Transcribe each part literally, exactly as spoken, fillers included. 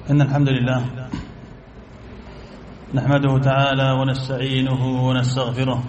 إن الحمد لله نحمده تعالى ونستعينه ونستغفره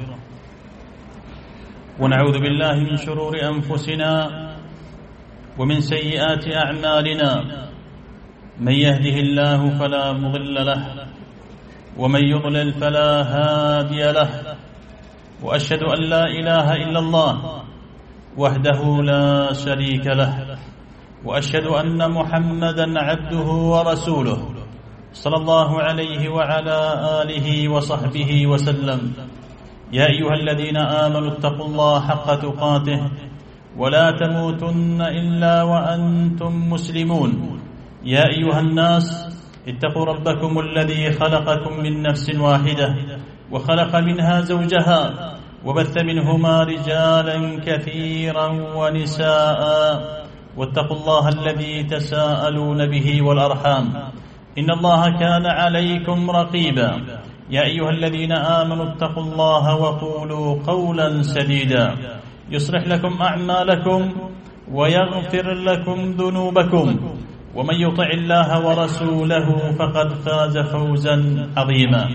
ونعوذ بالله من شرور أنفسنا ومن سيئات أعمالنا. من يهده الله فلا مضل له ومن يضلل فلا هادي له، وأشهد أن لا إله إلا الله وحده لا شريك له، وأشهد أن محمدا عبده ورسوله صلى الله عليه وعلى آله وصحبه وسلم. يا أيها الذين آمنوا اتقوا الله حق تقاته ولا تموتن إلا وأنتم مسلمون. يا أيها الناس اتقوا ربكم الذي خلقكم من نفس واحدة وخلق منها زوجها وبث منهما رجالا كثيرا ونساء، واتقوا الله الذي تساءلون به والأرحام إن الله كان عليكم رقيبا. يا أيها الذين آمنوا اتقوا الله وقولوا قولا سديدا يصلح لكم أعمالكم ويغفر لكم ذنوبكم، ومن يطع الله ورسوله فقد فاز فوزا عظيما.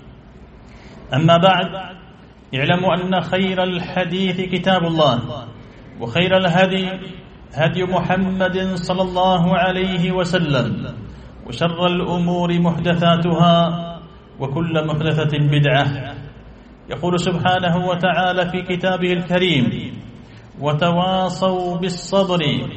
أما بعد، اعلموا أن خير الحديث كتاب الله، وخير الهدي هدي محمد صلى الله عليه وسلم، وشر الأمور محدثاتها وكل محدثة بدعة. يقول سبحانه وتعالى في كتابه الكريم: وتواصوا بالصبر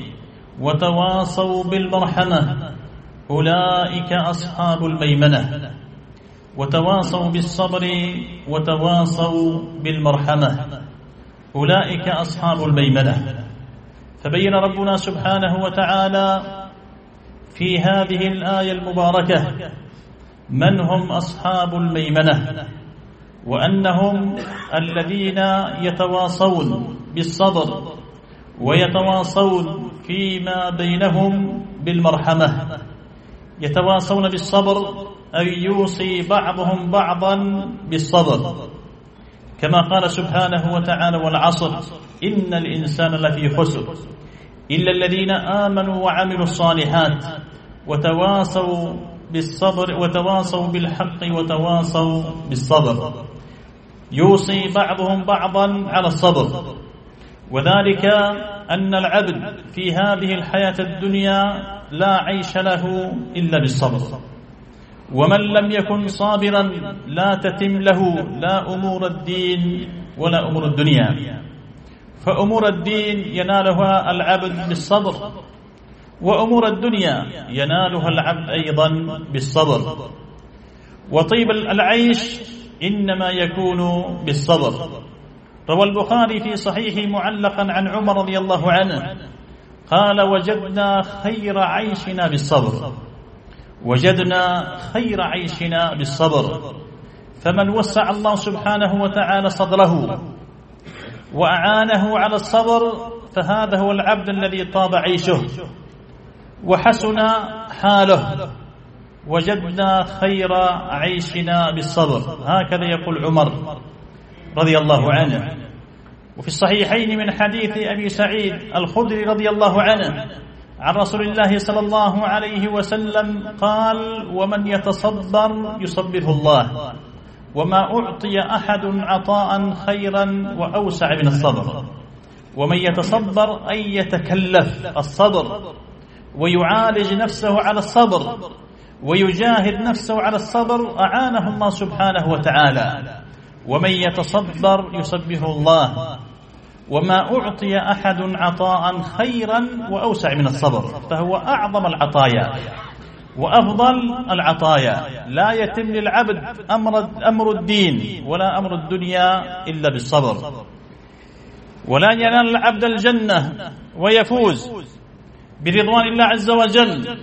وتواصوا بالمرحمة أولئك أصحاب الميمنة. وتواصوا بالصبر وتواصوا بالمرحمة أولئك أصحاب الميمنة. فبين ربنا سبحانه وتعالى في هذه الآية المباركة من هم أصحاب الميمنة، وأنهم الذين يتواصون بالصبر ويتواصون فيما بينهم بالمرحمة. يتواصون بالصبر أي يوصي بعضهم بعضا بالصبر، كما قال سبحانه وتعالى: والعصر إن الإنسان لفي خسر إلا الذين آمنوا وعملوا الصالحات وتواصوا بالصبر وتواصوا بالحق وتواصوا بالصبر. يوصي بعضهم بعضا على الصبر، وذلك أن العبد في هذه الحياة الدنيا لا عيش له إلا بالصبر، ومن لم يكن صابرا لا تتم له لا أمور الدين ولا أمور الدنيا. فأمور الدين ينالها العبد بالصبر، وأمور الدنيا ينالها العبد أيضا بالصبر. وطيب العيش إنما يكون بالصبر. روى البخاري في صحيحه معلقا عن عمر رضي الله عنه قال: وجدنا خير عيشنا بالصبر، وجدنا خير عيشنا بالصبر. فمن وسع الله سبحانه وتعالى صدره وأعانه على الصبر فهذا هو العبد الذي طاب عيشه وحسن حاله. وجدنا خير عيشنا بالصبر، هكذا يقول عمر رضي الله عنه. وفي الصحيحين من حديث أبي سعيد الخدري رضي الله عنه عن رسول الله صلى الله عليه وسلم قال: ومن يتصبر يصبره الله، وما أعطي أحد عطاء خيرا وأوسع من الصبر. ومن يتصبر أي يتكلف الصبر ويعالج نفسه على الصبر ويجاهد نفسه على الصبر أعانه الله سبحانه وتعالى. ومن يتصبر يصبره الله، وما أعطي أحد عطاء خيرا وأوسع من الصبر. فهو أعظم العطايا وأفضل العطايا. لا يتم للعبد أمر, أمر الدين ولا أمر الدنيا إلا بالصبر. ولا ينال العبد الجنة ويفوز برضوان الله عز وجل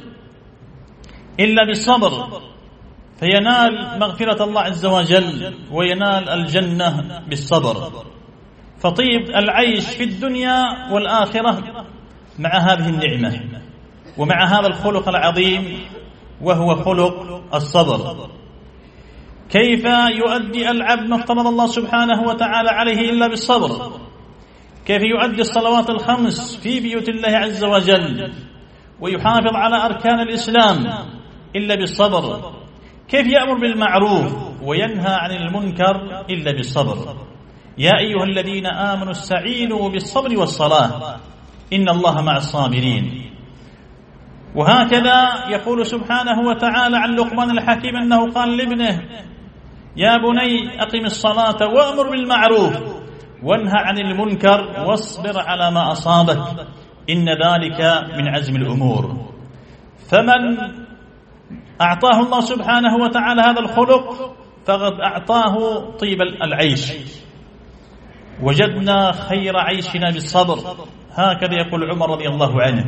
إلا بالصبر، فينال مغفرة الله عز وجل وينال الجنة بالصبر. فطيب العيش في الدنيا والآخرة مع هذه النعمة ومع هذا الخلق العظيم وهو خلق الصبر. كيف يؤدي العبد ما افترض الله سبحانه وتعالى عليه إلا بالصبر؟ كيف يؤدي الصلوات الخمس في بيوت الله عز وجل ويحافظ على أركان الإسلام إلا بالصبر؟ كيف يأمر بالمعروف وينهى عن المنكر إلا بالصبر؟ يا أيها الذين آمنوا استعينوا بالصبر والصلاة إن الله مع الصابرين. وهكذا يقول سبحانه وتعالى عن لقمان الحكيم أنه قال لابنه: يا بني أقم الصلاة وأمر بالمعروف وانهى عن المنكر واصبر على ما أصابك إن ذلك من عزم الأمور. فمن أعطاه الله سبحانه وتعالى هذا الخلق فقد أعطاه طيب العيش، وجدنا خير عيشنا بالصبر. هكذا يقول عمر رضي الله عنه.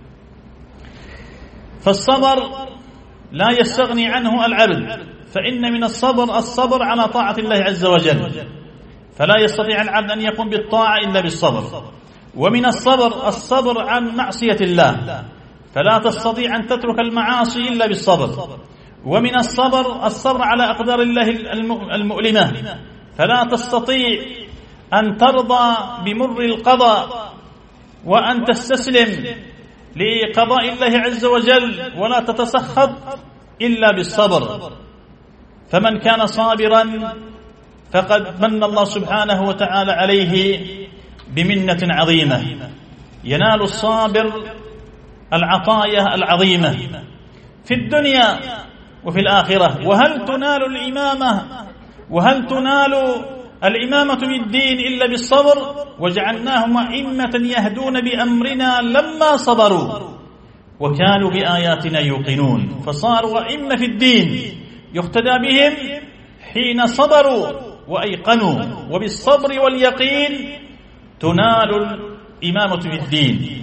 فالصبر لا يستغني عنه العبد، فإن من الصبر الصبر على طاعة الله عز وجل، فلا يستطيع العبد أن يقوم بالطاعة إلا بالصبر. ومن الصبر الصبر عن معصية الله، فلا تستطيع أن تترك المعاصي إلا بالصبر. ومن الصبر الصبر على أقدار الله المؤلمة، فلا تستطيع أن ترضى بمر القضاء وأن تستسلم لقضاء الله عز وجل ولا تتسخط إلا بالصبر. فمن كان صابرا فقد من الله سبحانه وتعالى عليه بمنة عظيمة، ينال الصابر العطايا العظيمة في الدنيا وفي الآخرة. وهل تنال الإمامة وهل تنال الإمامة بالدين إلا بالصبر؟ وجعلناهم أئمة يهدون بأمرنا لما صبروا وكانوا بآياتنا يوقنون. فصاروا أئمة في الدين يقتدى بهم حين صبروا وأيقنوا، وبالصبر واليقين تنال الإمامة في الدين.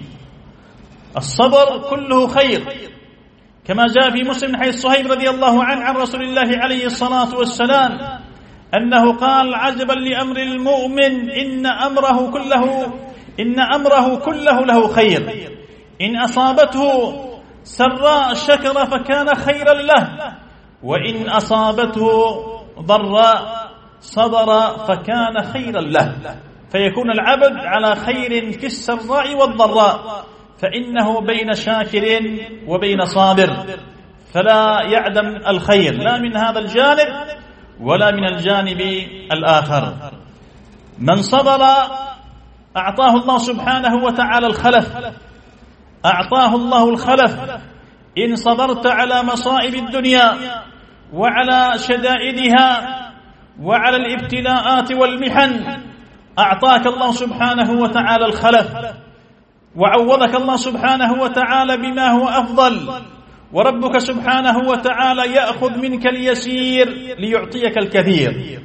الصبر كله خير، كما جاء في مسلم حديث صهيب رضي الله عنه عن رسول الله عليه الصلاة والسلام أنه قال: عجبا لأمر المؤمن إن أمره كله إن أمره كله له خير، إن أصابته سراء شكر فكان خيرا له، وإن أصابته ضراء صبر فكان خيرا له. فيكون العبد على خير في السراء والضراء، فإنه بين شاكر وبين صابر، فلا يعدم الخير لا من هذا الجانب ولا من الجانب الآخر. من صبر أعطاه الله سبحانه وتعالى الخلف، أعطاه الله الخلف. إن صبرت على مصائب الدنيا وعلى شدائدها وعلى الابتلاءات والمحن أعطاك الله سبحانه وتعالى الخلف، وعوضك الله سبحانه وتعالى بما هو أفضل. وربك سبحانه وتعالى يأخذ منك اليسير ليعطيك الكثير،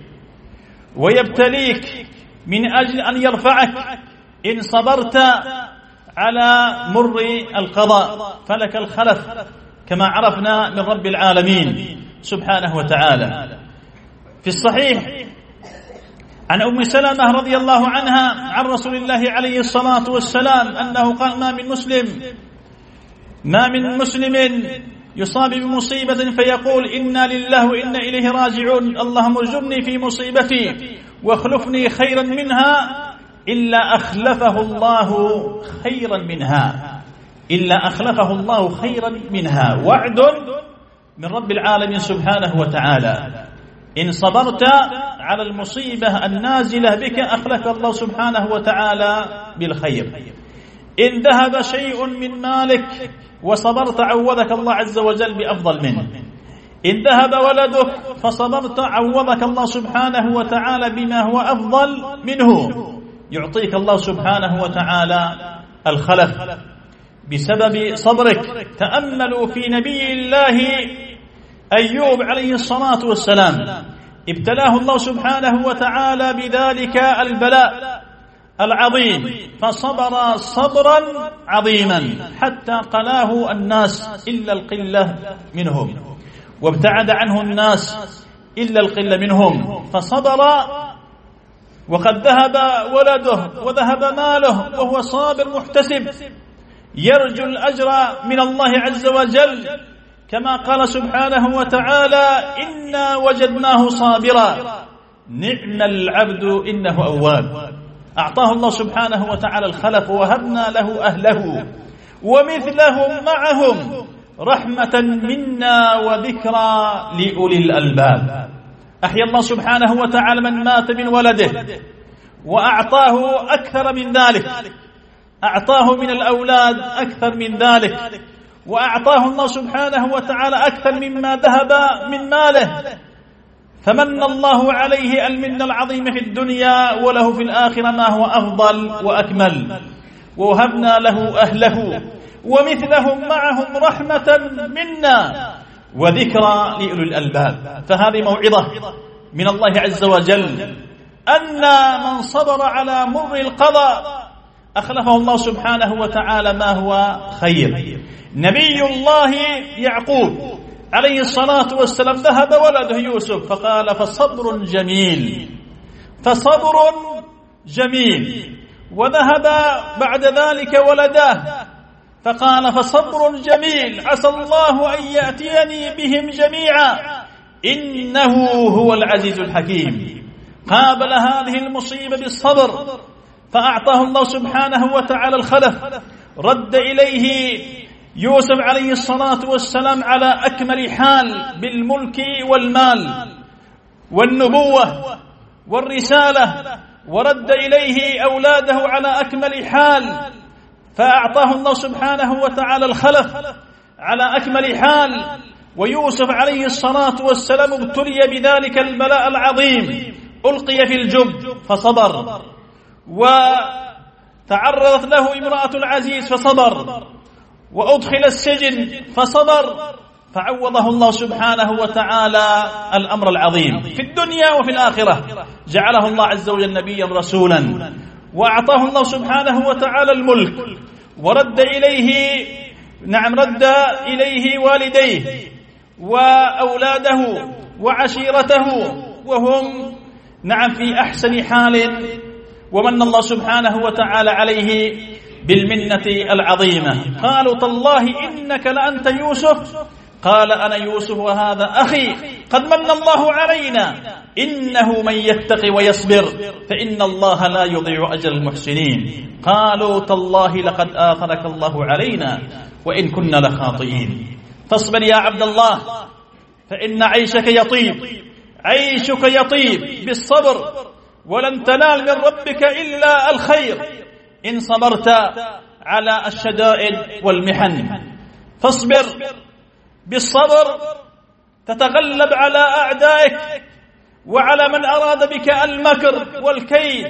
ويبتليك من أجل أن يرفعك. إن صبرت على مر القضاء فلك الخلف، كما عرفنا من رب العالمين سبحانه وتعالى. في الصحيح عن أم سلمة رضي الله عنها عن رسول الله عليه الصلاة والسلام أنه قال: ما من مسلم ما من مسلم يصاب بمصيبة فيقول: إنا لله وإنا إليه راجعون، اللهم ارزقني في مصيبتي واخلفني خيرا منها، إلا أخلفه الله خيرا منها إلا أخلفه الله خيرا منها. وعد من رب العالمين سبحانه وتعالى. إن صبرت على المصيبة النازلة بك أخلف الله سبحانه وتعالى بالخير. إن ذهب شيء من مالك وصبرت عوضك الله عز وجل بأفضل منه. إن ذهب ولدك فصبرت عوضك الله سبحانه وتعالى بما هو أفضل منه، يعطيك الله سبحانه وتعالى الخلف بسبب صبرك. تأملوا في نبي الله أيوب عليه الصلاة والسلام، ابتلاه الله سبحانه وتعالى بذلك البلاء العظيم، فصبر صبرا عظيما حتى قلاه الناس إلا القلة منهم، وابتعد عنه الناس إلا القلة منهم. فصبر وقد ذهب ولده وذهب ماله وهو صابر محتسب يرجو الأجر من الله عز وجل، كما قال سبحانه وتعالى: إنا وجدناه صابرا نعم العبد إنه أواب. أعطاه الله سبحانه وتعالى الخلف، وهبنا له أهله ومثلهم معهم رحمة منا وذكرى لأولي الألباب. أحيا الله سبحانه وتعالى من مات من ولده وأعطاه أكثر من ذلك، أعطاه من الأولاد أكثر من ذلك، وأعطاه الله سبحانه وتعالى أكثر مما ذهب من ماله، فمن الله عليه المن العظيم في الدنيا وله في الآخرة ما هو أفضل وأكمل. ووهبنا له أهله ومثلهم معهم رحمة منا وذكرى لأولي الألباب. فهذه موعظة من الله عز وجل أن من صبر على مر القضاء أخلفه الله سبحانه وتعالى ما هو خير. نبي الله يعقوب عليه الصلاة والسلام ذهب ولده يوسف فقال فصبر جميل، فصبر جميل. وذهب بعد ذلك ولده فقال فصبر جميل عسى الله أن يأتيني بهم جميعا إنه هو العزيز الحكيم. قابل هذه المصيبة بالصبر فأعطاه الله سبحانه وتعالى الخلف، رد إليه يوسف عليه الصلاة والسلام على أكمل حال بالملك والمال والنبوة والرسالة، ورد إليه أولاده على أكمل حال، فأعطاه الله سبحانه وتعالى الخلف على أكمل حال. ويوسف عليه الصلاة والسلام ابتلي بذلك البلاء العظيم، ألقي في الجب فصبر، وتعرضت له امرأة العزيز فصبر، وأدخل السجن فصبر، فعوضه الله سبحانه وتعالى الأمر العظيم في الدنيا وفي الآخرة. جعله الله عز وجل نبيا رسولا، وأعطاه الله سبحانه وتعالى الملك، ورد إليه نعم رد إليه والديه وأولاده وعشيرته وهم نعم في أحسن حال. ومن الله سبحانه وتعالى عليه بالمنة العظيمة. قالوا تالله إنك لأنت يوسف، قال أنا يوسف وهذا أخي قد من الله علينا إنه من يتقي ويصبر فإن الله لا يضيع أجر المحسنين. قالوا تالله لقد آثرك الله علينا وإن كنا لخاطئين. فاصبر يا عبد الله فإن عيشك يطيب، عيشك يطيب بالصبر، ولن تنال من ربك إلا الخير إن صبرت على الشدائد والمحن. فاصبر بالصبر تتغلب على أعدائك وعلى من أراد بك المكر والكيد.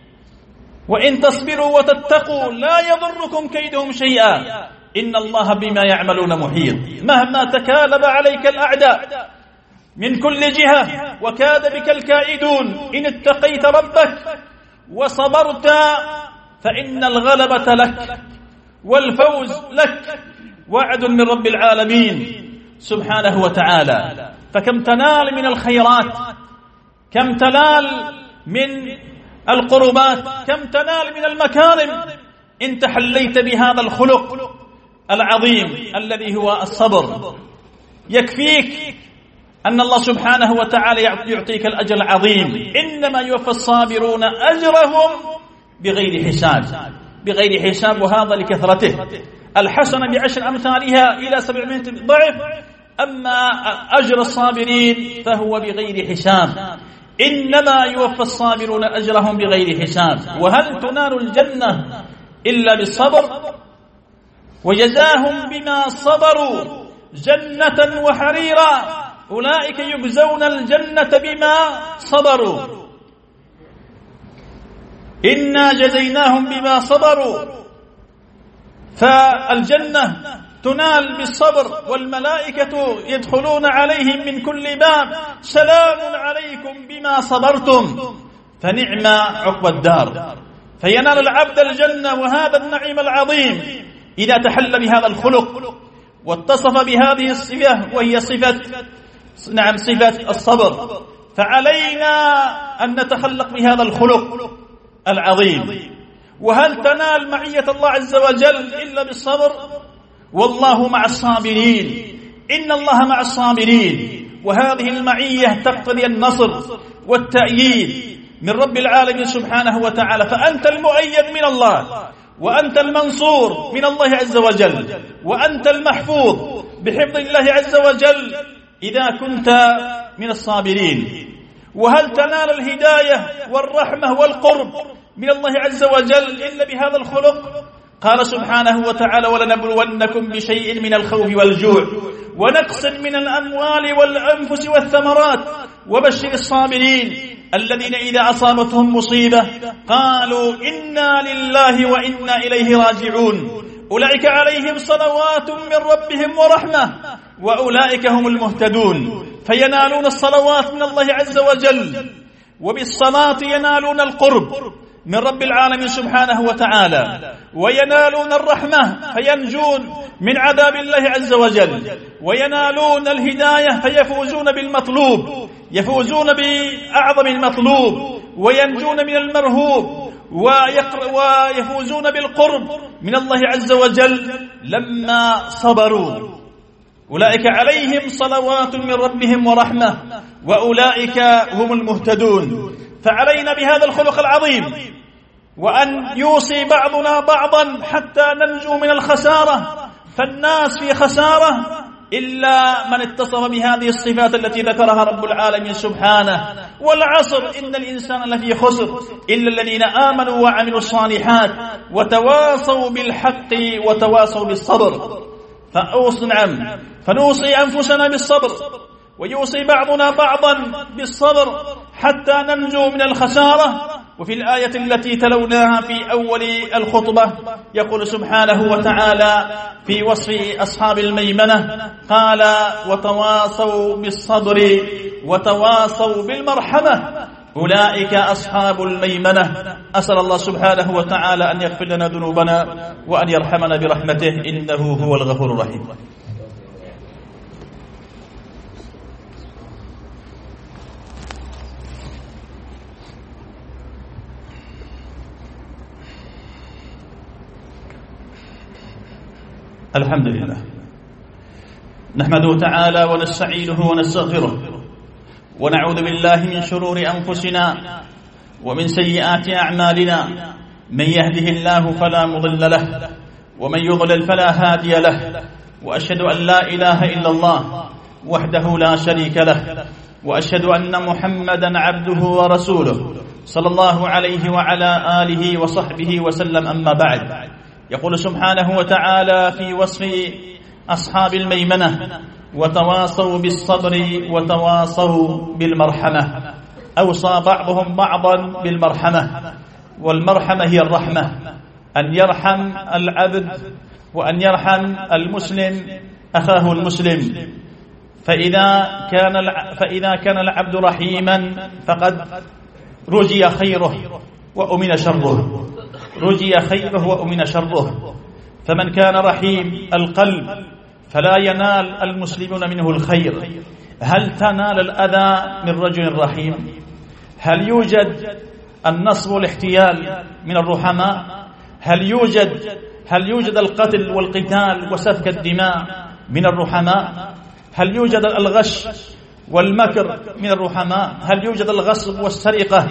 وإن تصبروا وتتقوا لا يضركم كيدهم شيئا إن الله بما يعملون محيط. مهما تكالب عليك الأعداء من كل جهة وكاد بك الكائدون، إن اتقيت ربك وصبرت فإن الغلبة لك والفوز لك، وعد من رب العالمين سبحانه وتعالى. فكم تنال من الخيرات، كم تنال من القربات، كم تنال من المكارم إن تحليت بهذا الخلق العظيم الذي هو الصبر. يكفيك أن الله سبحانه وتعالى يعطيك الأجر العظيم. إنما يوفى الصابرون أجرهم بغير حساب، بغير حساب، وهذا لكثرته. الحسنة بعشر أمثالها إلى سبعمائة ضعف، أما أجر الصابرين فهو بغير حساب. إنما يوفى الصابرون أجرهم بغير حساب. وهل تنال الجنة إلا بالصبر؟ وجزاهم بما صبروا جنة وحريرا، أولئك يجزون الجنة بما صبروا. إنا جزيناهم بما صبروا. فالجنة تنال بالصبر، والملائكة يدخلون عليهم من كل باب سلام عليكم بما صبرتم فنعم عقبى الدار. فينال العبد الجنة وهذا النعيم العظيم إذا تحل بهذا الخلق واتصف بهذه الصفة، وهي صفة نعم صفة الصبر. فعلينا أن نتخلق بهذا الخلق العظيم. وهل تنال معية الله عز وجل إلا بالصبر؟ والله مع الصابرين، إن الله مع الصابرين. وهذه المعية تقتضي النصر والتأييد من رب العالمين سبحانه وتعالى. فأنت المؤيد من الله، وأنت المنصور من الله عز وجل، وأنت المحفوظ بحفظ الله عز وجل إذا كنت من الصابرين. وهل تنال الهداية والرحمة والقرب من الله عز وجل إلا بهذا الخلق؟ قال سبحانه وتعالى: ولنبلونكم بشيء من الخوف والجوع ونقص من الأموال والأنفس والثمرات وبشر الصابرين الذين إذا أصابتهم مصيبة قالوا إنا لله وإنا إليه راجعون أولئك عليهم صلوات من ربهم ورحمة وأولئك هم المهتدون. فينالون الصلوات من الله عز وجل، وبالصلاة ينالون القرب من رب العالمين سبحانه وتعالى، وينالون الرحمة فينجون من عذاب الله عز وجل، وينالون الهداية فيفوزون بالمطلوب، يفوزون بأعظم المطلوب، وينجون من المرهوب، ويفوزون بالقرب من الله عز وجل لما صبروا. أولئك عليهم صلوات من ربهم ورحمة وأولئك هم المهتدون. فعلينا بهذا الخلق العظيم، وأن يوصي بعضنا بعضا حتى ننجو من الخسارة، فالناس في خسارة إلا من اتصف بهذه الصفات التي ذكرها رب العالمين سبحانه: والعصر إن الإنسان لفي خسر إلا الذين آمنوا وعملوا الصالحات وتواصوا بالحق وتواصوا بالصبر. فأوصي نعم فنوصي أنفسنا بالصبر، ويوصي بعضنا بعضا بالصبر حتى ننجو من الخسارة. وفي الآية التي تلوناها في أول الخطبة يقول سبحانه وتعالى في وصف أصحاب الميمنة قال: وتواصوا بالصبر وتواصوا بالمرحمة أولئك أصحاب الميمنة. أسأل الله سبحانه وتعالى أن يغفر لنا ذنوبنا وأن يرحمنا برحمته إنه هو الغفور الرحيم. الحمد لله نحمده تعالى ونستعينه ونستغفره، ونعوذ بالله من شرور أنفسنا ومن سيئات أعمالنا. من يهده الله فلا مضل له، ومن يضلل فلا هادي له، وأشهد أن لا إله إلا الله وحده لا شريك له، وأشهد أن محمدا عبده ورسوله صلى الله عليه وعلى آله وصحبه وسلم. أما بعد، يقول سبحانه وتعالى في وصف أصحاب الميمنة: وتواصوا بالصبر وتواصوا بالمرحمة. أوصى بعضهم بعضا بالمرحمة، والمرحمة هي الرحمة، أن يرحم العبد وأن يرحم المسلم أخاه المسلم. فإذا كان فإذا كان العبد رحيما فقد رجي خيره وأمن شره، رجي خيره وأمن شره. فمن كان رحيم القلب فلا ينال المسلمون منه الخير. هل تنال الأذى من رجل رحيم؟ هل يوجد النصب والاحتيال من الرحماء؟ هل يوجد هل يوجد القتل والقتال وسفك الدماء من الرحماء؟ هل يوجد الغش والمكر من الرحماء؟ هل يوجد الغصب والسرقة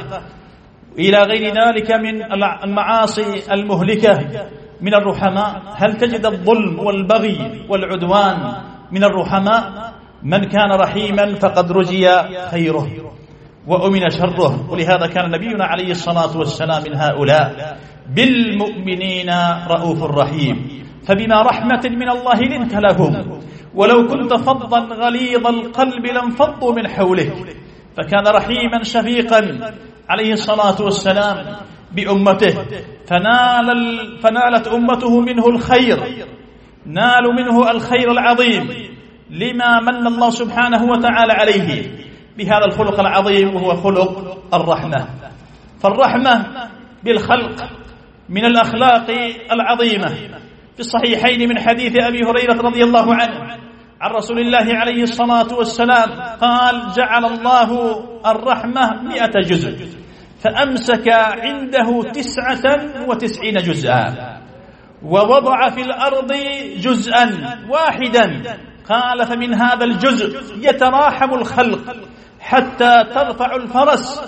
إلى غير ذلك من المعاصي المهلكة من الرحماء؟ هل تجد الظلم والبغي والعدوان من الرحماء؟ من كان رحيما فقد رجي خيره وأمن شره. ولهذا كان نبينا عليه الصلاة والسلام من هؤلاء: بالمؤمنين رؤوف رحيم. فبما رحمة من الله لنت لهم، ولو كنت فظا غليظ القلب لانفضوا من حولك. فكان رحيما شفيقا عليه الصلاة والسلام بأمته، فنال فنالت أمته منه الخير، نالوا منه الخير العظيم لما من الله سبحانه وتعالى عليه بهذا الخلق العظيم، وهو خلق الرحمة. فالرحمة بالخلق من الأخلاق العظيمة. في الصحيحين من حديث أبي هريرة رضي الله عنه عن رسول الله عليه الصلاة والسلام قال: جعل الله الرحمة مئة جزء فأمسك عنده تسعة وتسعين جزءا، ووضع في الأرض جزءا واحدا. قال: فمن هذا الجزء يتراحم الخلق حتى ترفع الفرس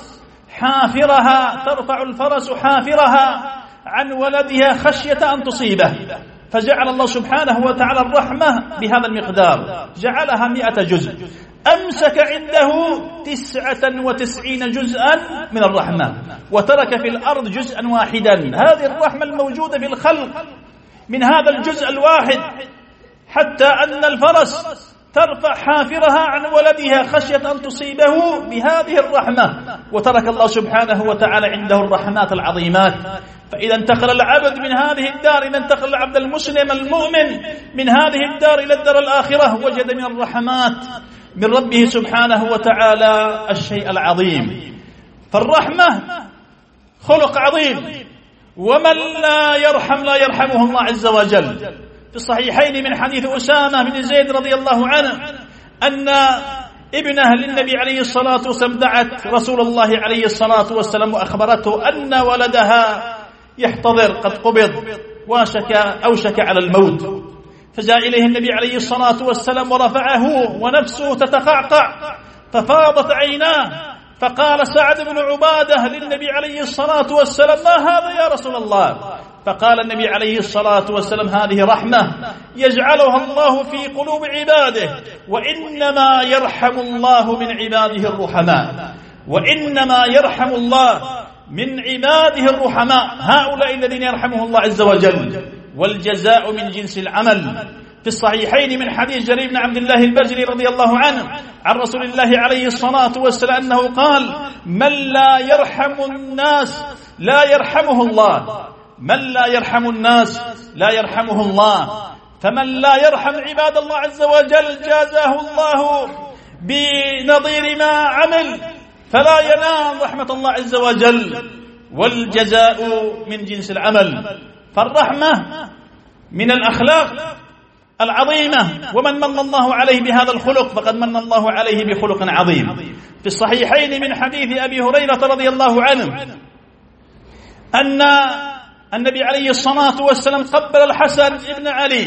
حافرها ترفع الفرس حافرها عن ولدها خشية أن تصيبه. فجعل الله سبحانه وتعالى الرحمة بهذا المقدار، جعلها مئة جزء، أمسك عنده تسعة وتسعين جزءا من الرحمة وترك في الأرض جزءا واحدا. هذه الرحمة الموجودة في الخلق من هذا الجزء الواحد، حتى أن الفرس ترفع حافرها عن ولدها خشية أن تصيبه بهذه الرحمة، وترك الله سبحانه وتعالى عنده الرحمات العظيمات. فإذا انتقل العبد من هذه الدار، إذا انتقل العبد المسلم المؤمن من هذه الدار إلى الدار الآخرة، وجد من الرحمات من ربه سبحانه وتعالى الشيء العظيم. فالرحمة خلق عظيم، ومن لا يرحم لا يرحمه الله عز وجل. في الصحيحين من حديث أسامة بن زيد رضي الله عنه أن ابنه للنبي عليه الصلاة والسلام دعت رسول الله عليه الصلاة والسلام وأخبرته أن ولدها يحتضر قد قبض وشك أوشك على الموت، فجاء إليه النبي عليه الصلاة والسلام ورفعه ونفسه تتقعقع ففاضت عيناه، فقال سعد بن عبادة للنبي عليه الصلاة والسلام ما هذا يا رسول الله؟ فقال النبي عليه الصلاة والسلام هذه رحمة يجعلها الله في قلوب عباده، وإنما يرحم الله من عباده الرحماء، وإنما يرحم الله من عباده الرحماء، هؤلاء الذين يرحمه الله عز وجل، والجزاء من جنس العمل. في الصحيحين من حديث جرير بن عبد الله البجلي رضي الله عنه عن رسول الله عليه الصلاة والسلام أنه قال من لا يرحم الناس لا يرحمه الله، من لا يرحم الناس لا يرحمه الله، فمن لا يرحم عباد الله عز وجل جازاه الله بنظير ما عمل، فلا ينال رحمة الله عز وجل، والجزاء من جنس العمل. فالرحمة من الأخلاق العظيمة، ومن من الله عليه بهذا الخلق فقد من الله عليه بخلق عظيم. في الصحيحين من حديث أبي هريرة رضي الله عنه أن النبي عليه الصلاة والسلام قبل الحسن ابن علي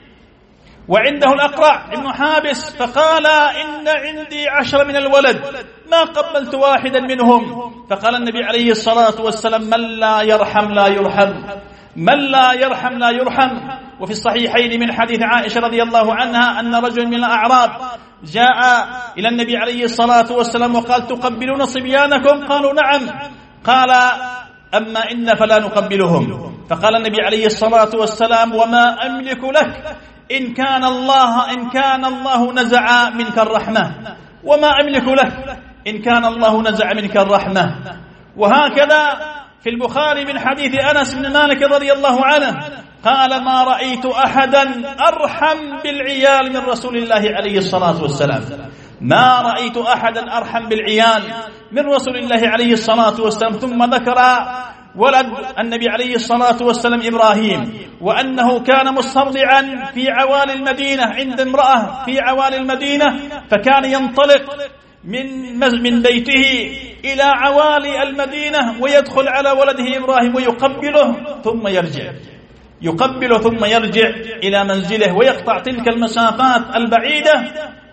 وعنده الأقرع ابن حابس، فقال إن عندي عشر من الولد ما قبلت واحدا منهم، فقال النبي عليه الصلاة والسلام من لا يرحم لا يرحم، من لا يرحم لا يرحم. وفي الصحيحين من حديث عائشة رضي الله عنها أن رجل من الأعراب جاء إلى النبي عليه الصلاة والسلام وقال تقبلون صبيانكم؟ قالوا نعم. قال أما إن فلا نقبلهم. فقال النبي عليه الصلاة والسلام وما أملك لك إن كان الله إن كان الله نزع منك الرحمة، وما أملك لك إن كان الله نزع منك الرحمة. وهكذا في البخاري من حديث أنس بن مالك رضي الله عنه قال ما رأيت أحدا أرحم بالعيال من رسول الله عليه الصلاة والسلام، ما رأيت أحدا أرحم بالعيال من رسول الله عليه الصلاة والسلام. ثم ذكر ولد النبي عليه الصلاة والسلام إبراهيم، وأنه كان مسترضعا في عوالي المدينة عند امرأة في عوالي المدينة، فكان ينطلق من من بيته إلى عوالي المدينة ويدخل على ولده إبراهيم ويقبله ثم يرجع، يقبله ثم يرجع إلى منزله ويقطع تلك المسافات البعيدة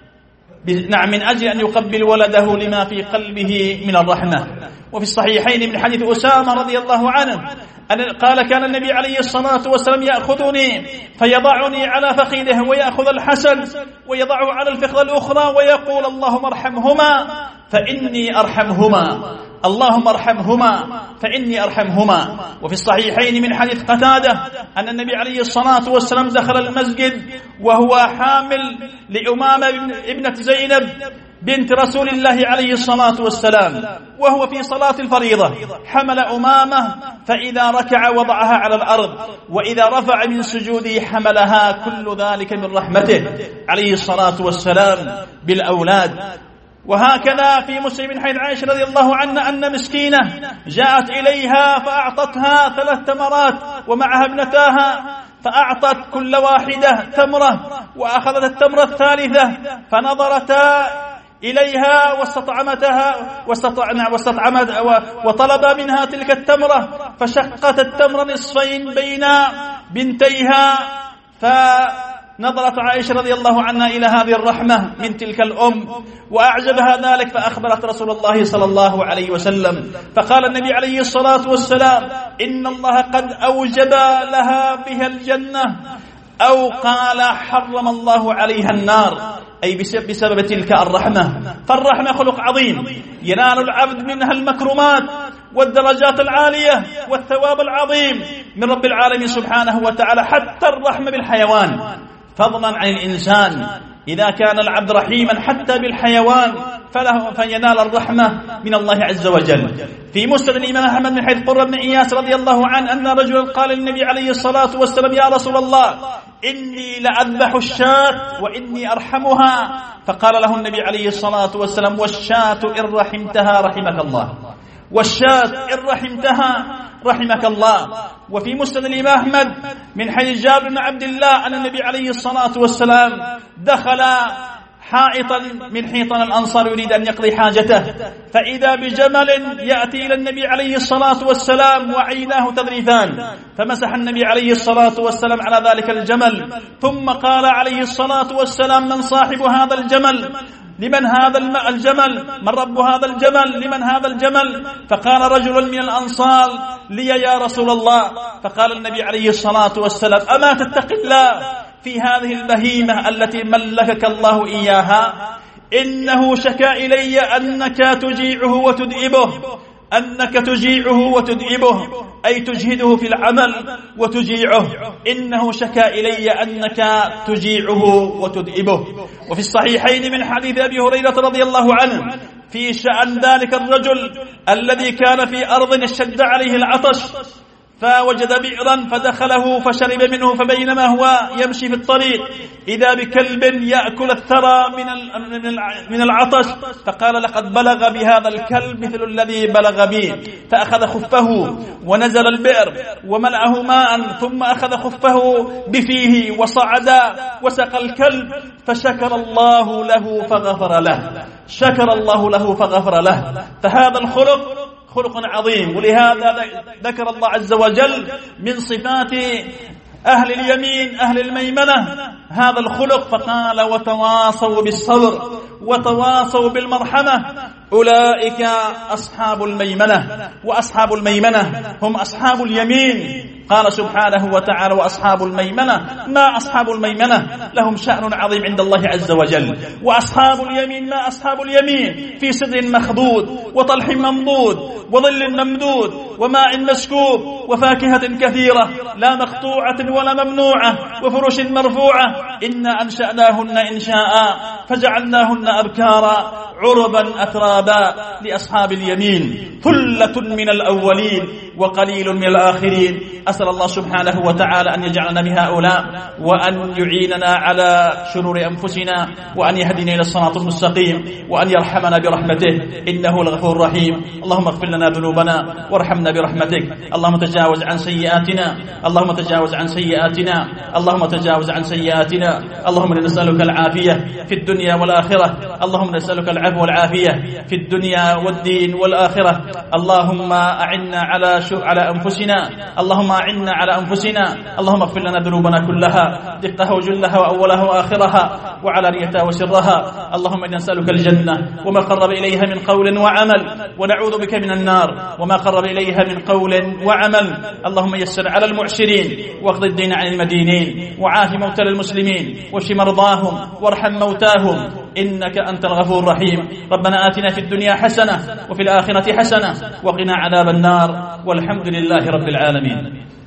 نعم من أجل أن يقبل ولده لما في قلبه من الرحمة. وفي الصحيحين من حديث أسامة رضي الله عنه قال كان النبي عليه الصلاة والسلام يأخذني فيضعني على فخذه، ويأخذ الحسن ويضعه على الفخذ الأخرى ويقول اللهم ارحمهما فإني أرحمهما، اللهم ارحمهما فإني أرحمهما. وفي الصحيحين من حديث قتادة أن النبي عليه الصلاة والسلام دخل المسجد وهو حامل لأمامة ابنة زينب بنت رسول الله عليه الصلاة والسلام، وهو في صلاة الفريضة حمل أمامة، فإذا ركع وضعها على الأرض، وإذا رفع من سجوده حملها، كل ذلك من رحمته عليه الصلاة والسلام بالأولاد. وهكذا في مسلم حيث عائشة رضي الله عنها أن مسكينة جاءت إليها فأعطتها ثلاث تمرات ومعها ابنتاها، فأعطت كل واحدة تمرة وأخذت التمرة الثالثة فنظرتا إليها واستطعمتها واستطعمت وطلب منها تلك التمرة، فشقت التمر نصفين بين بنتيها نظرت عائشة رضي الله عنها إلى هذه الرحمة من تلك الأم وأعجبها ذلك، فأخبرت رسول الله صلى الله عليه وسلم، فقال النبي عليه الصلاة والسلام: إن الله قد أوجب لها بها الجنة، أو قال حرم الله عليها النار، أي بسبب تلك الرحمة. فالرحمة خلق عظيم ينال العبد منها المكرمات والدرجات العالية والثواب العظيم من رب العالمين سبحانه وتعالى، حتى الرحمة بالحيوان، فضلا عن الإنسان. إذا كان العبد رحيما حتى بالحيوان فله فينال الرحمة من الله عز وجل. في مسند الإمام أحمد من حيث قرة بن إياس رضي الله عنه أن رجلا قال للنبي عليه الصلاة والسلام: يا رسول الله، إني لأذبح الشاة وإني أرحمها. فقال له النبي عليه الصلاة والسلام: والشاة إن رحمتها رحمك الله، والشاة إن رحمتها رحمك الله. وفي مسند الإمام أحمد من حديث جابر بن عبد الله أن النبي عليه الصلاة والسلام دخل حائطا من حيطان الأنصار يريد أن يقضي حاجته، فإذا بجمل يأتي إلى النبي عليه الصلاة والسلام وعيناه تذريفان، فمسح النبي عليه الصلاة والسلام على ذلك الجمل، ثم قال عليه الصلاة والسلام: من صاحب هذا الجمل؟ لمن هذا الجمل؟ من رب هذا الجمل؟ لمن هذا الجمل؟ فقال رجل من الأنصار: لي يا رسول الله. فقال النبي عليه الصلاة والسلام: أما تتقي الله في هذه البهيمة التي ملكك الله إياها؟ إنه شكا إلي أنك تجيعه وتدئبه، أنك تجيعه وتدئبه، أي تجهده في العمل وتجيعه. إنه شكا إلي أنك تجيعه وتدئبه. وفي الصحيحين من حديث أبي هريرة رضي الله عنه في شأن ذلك الرجل الذي كان في أرض اشتد عليه العطش، فوجد بئرا فدخله فشرب منه، فبينما هو يمشي في الطريق إذا بكلب يأكل الثرى من العطش، فقال: لقد بلغ بهذا الكلب مثل الذي بلغ بي. فأخذ خفه ونزل البئر وملأه ماء، ثم أخذ خفه بفيه وصعد وسقى الكلب، فشكر الله له فغفر له، شكر الله له فغفر له. فهذا الخلق خلق عظيم، ولهذا ذكر الله عز وجل من صفات أهل اليمين أهل الميمنة هذا الخلق، فقال: وتواصوا بالصبر وتواصوا بالمرحمة، أولئك أصحاب الميمنة. وأصحاب الميمنة هم أصحاب اليمين. قال سبحانه وتعالى: وأصحاب الميمنة ما أصحاب الميمنة، لهم شأن عظيم عند الله عز وجل. وأصحاب اليمين ما أصحاب اليمين، في سدر مخضود وطلح منضود وظل ممدود وماء مسكوب وفاكهة كثيرة لا مقطوعة ولا ممنوعة وفرش مرفوعة. إنا أنشأناهن إنشاء فجعلناهن أبكارا عربا أترابا لأصحاب اليمين، ثلة من الأولين وقليل من الآخرين. أسأل الله سبحانه وتعالى أن يجعلنا بهؤلاء، وأن يعيننا على شرور أنفسنا، وأن يهدينا إلى الصراط المستقيم، وأن يرحمنا برحمته إنه الغفور الرحيم. اللهم اغفر لنا ذنوبنا وارحمنا برحمتك. اللهم تجاوز عن سيئاتنا، اللهم تجاوز عن سيئاتنا، اللهم تجاوز عن سيئاتنا. اللهم نسألك العافية في الدنيا والآخرة، اللهم نسألك العفو والعافية في الدنيا والدين والآخرة. اللهم أعنا على على أنفسنا، اللهم أعنا على أنفسنا. اللهم اغفر لنا ذنوبنا كلها، دقها وجلها وأولها وآخرها وعلانيتها وسرها. اللهم إنا نسألك الجنة وما قرب إليها من قول وعمل، ونعوذ بك من النار وما قرب إليها من قول وعمل. اللهم يسر على المعسرين، واقض الدين عن المدينين، وعاف موتى المسلمين، واشف مرضاهم، وارحم موتاهم، إنك أنت الغفور الرحيم. ربنا آتنا في الدنيا حسنة وفي الآخرة حسنة وقنا عذاب النار، والحمد لله رب العالمين.